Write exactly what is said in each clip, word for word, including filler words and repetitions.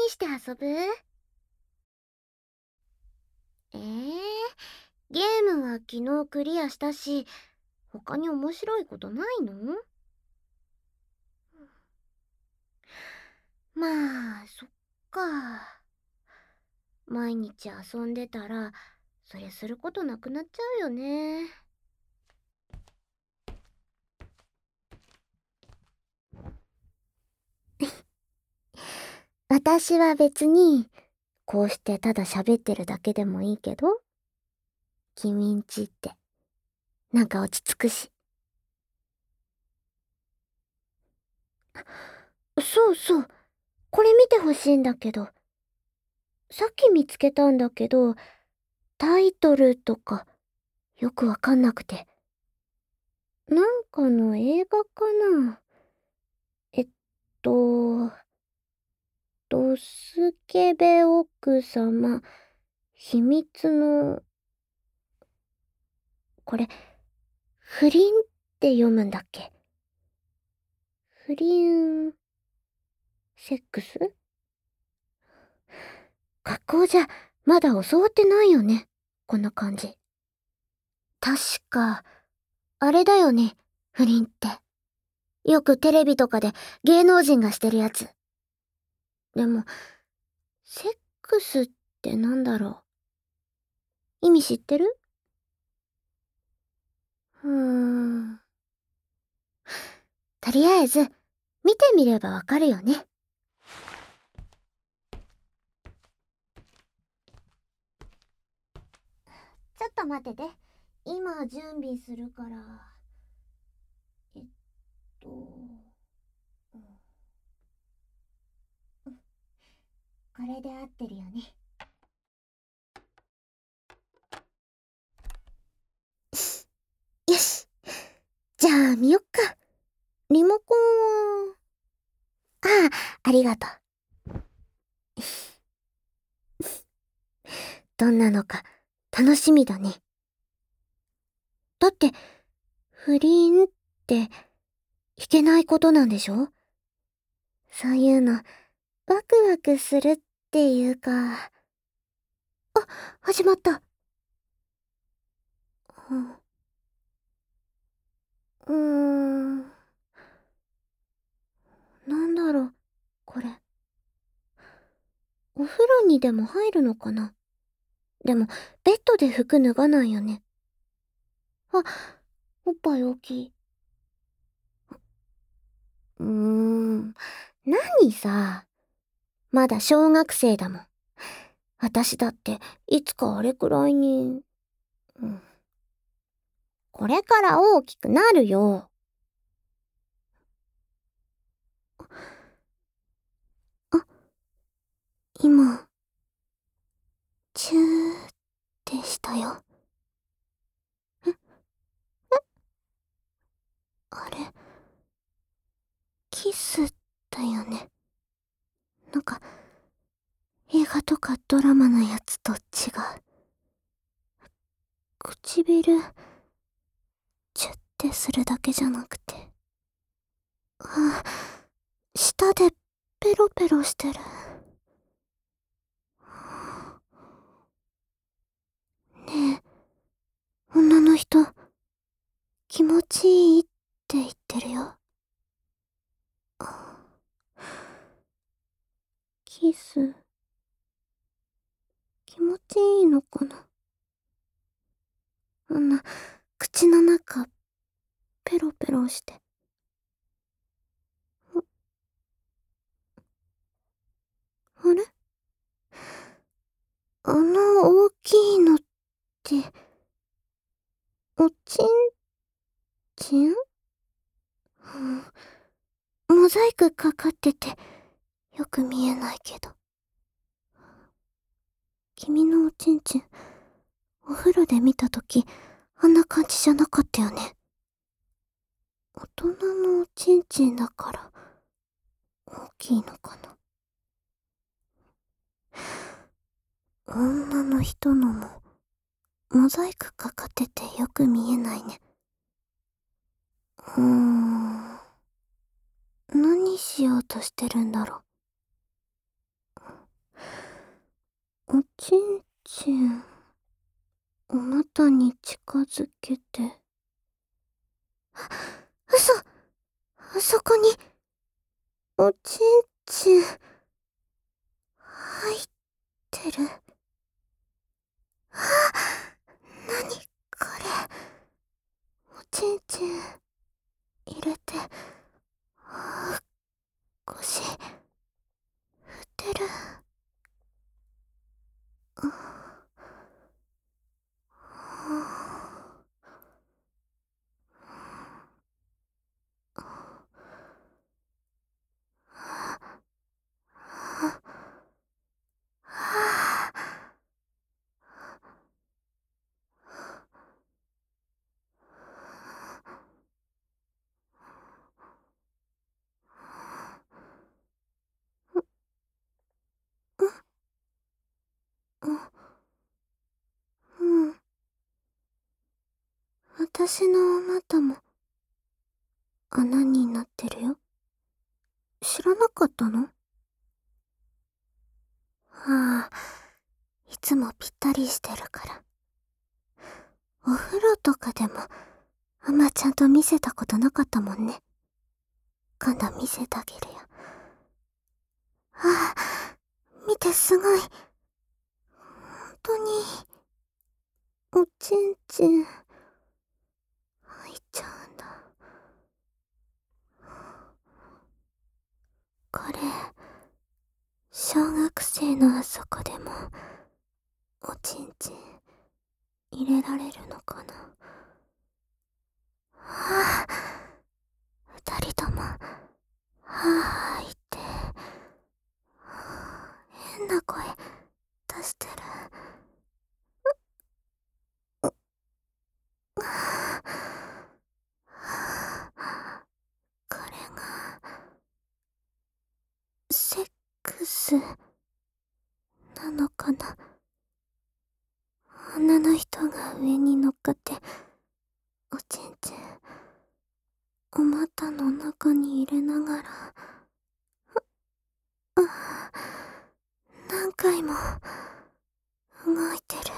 して遊ぶ？えー、ゲームは昨日クリアしたし、他に面白いことないの？まあ、そっか。毎日遊んでたら、それすることなくなっちゃうよね。私は別に、こうしてただ喋ってるだけでもいいけど、君んちって、なんか落ち着くし。そうそう、これ見てほしいんだけど。さっき見つけたんだけど、タイトルとか、よくわかんなくて。なんかの映画かな？えっと、ドスケベ奥様、秘密の、これ、不倫って読むんだっけ？不倫、セックス？学校じゃ、まだ教わってないよね。こんな感じ。確か、あれだよね、不倫って。よくテレビとかで芸能人がしてるやつ。でも、セックスってなんだろう。意味知ってる？うーん。とりあえず、見てみればわかるよね。ちょっと待ってて。今準備するから。えっと、うん、これで合ってるよね。よし。じゃあ見よっか。リモコンは、ああ、ありがとう。どんなのか楽しみだね。だって、不倫っていけないことなんでしょ？そういうの、ワクワクするっていうか。あ、始まった。うん。うーん。なんだろう、これ。お風呂にでも入るのかな？でも、ベッドで服脱がないよね。あ、おっぱい大きい。うーん。何さ。まだ小学生だもん。私だって、いつかあれくらいに。うん。これから大きくなるよ。あ、今、チューってしたよ。え、え、あれ、キスだよね。なんか、映画とかドラマのやつと違う。唇、チュッてするだけじゃなくて。あ、舌でペロペロしてる。ねえ、女の人、気持ちいいって言ってるよ。キス、気持ちいいのかな？あんな、口の中、ペロペロして。あれ？あの大きいのって、おちんちん？うん、モザイクかかってて、よく見えないけど。君のおちんちん、お風呂で見たとき、あんな感じじゃなかったよね。大人のおちんちんだから、大きいのかな。女の人のも、モザイクかかっててよく見えないね。うーん。何しようとしてるんだろおちんちん、あなたに近づけて。嘘、あそこに、おちんちん、入ってる。あ、なにこれ。おちんちん、入れて、腰、振ってる。うん。私のお股も穴になってるよ。知らなかったの？ああ、いつもぴったりしてるから。お風呂とかでもあんまちゃんと見せたことなかったもんね。今度見せてあげるよ。ああ、見てすごい。本当に、おちんちん、入っちゃうんだ。これ、小学生のあそこでも、おちんちん、入れられるのかな。はあ、二人とも、はあ言って、変な声出してる。これが、セックス、なのかな。女の人が上に乗っかって、おちんちん、お股の中に入れながら、あ、何回も、動いてる。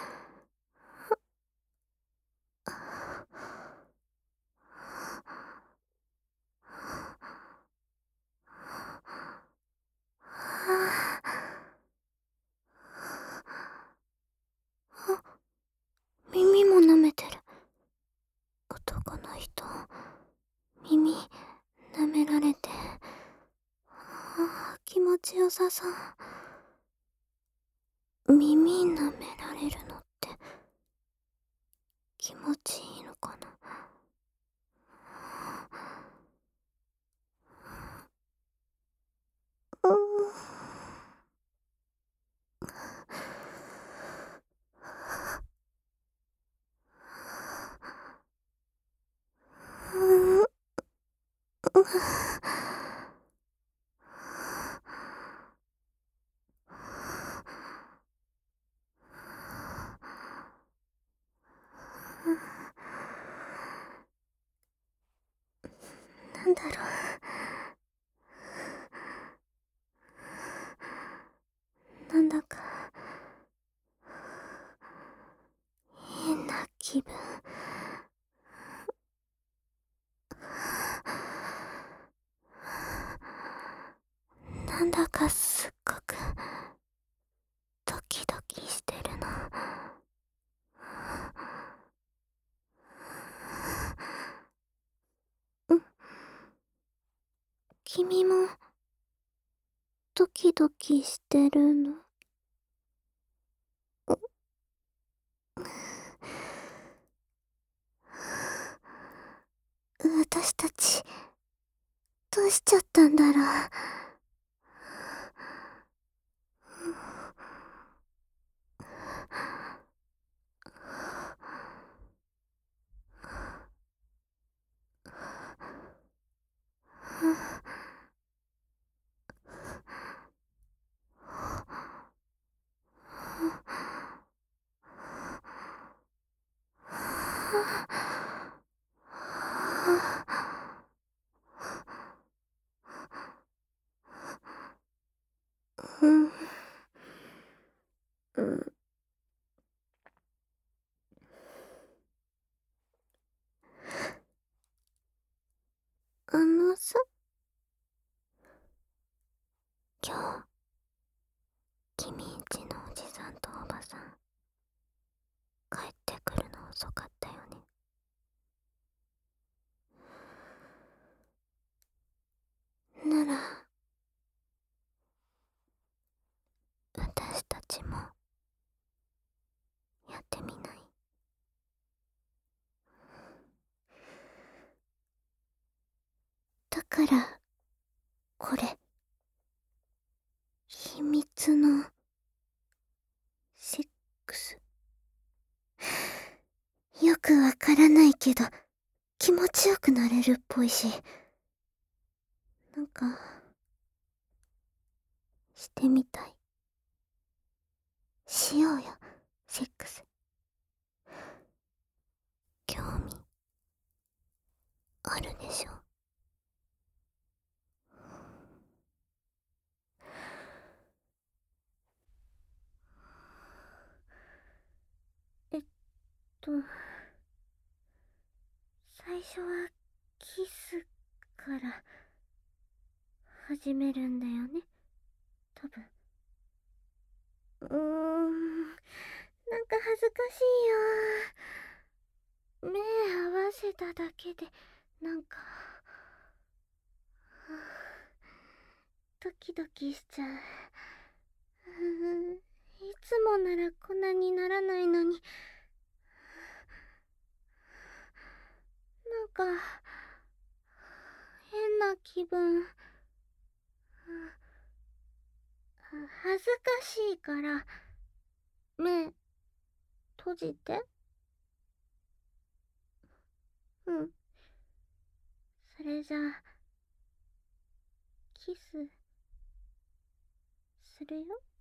あ、耳も舐めてる。男の人、耳、舐められて、ああ、気持ちよさそう。耳舐められるのって、気持ちいいのかな。うーん。うーん。なんだろう。なんだか、変な気分。なんだかすっごく、ドキドキしてるの。うん。君も、ドキドキしてるの？私たち、どうしちゃったんだろう。うん。 から、これ、秘密の、セックス。よくわからないけど、気持ちよくなれるっぽいし、なんか、してみたい。しようよ、セックス。興味、あるでしょ。えっと、最初はキスから始めるんだよね、多分。うーん、なんか恥ずかしいよ。目合わせただけで、なんか、ドキドキしちゃう。うーん、いつもならこんなにならないのに。なんか、変な気分。恥ずかしいから、目、閉じて。うん。それじゃあ、キス、するよ。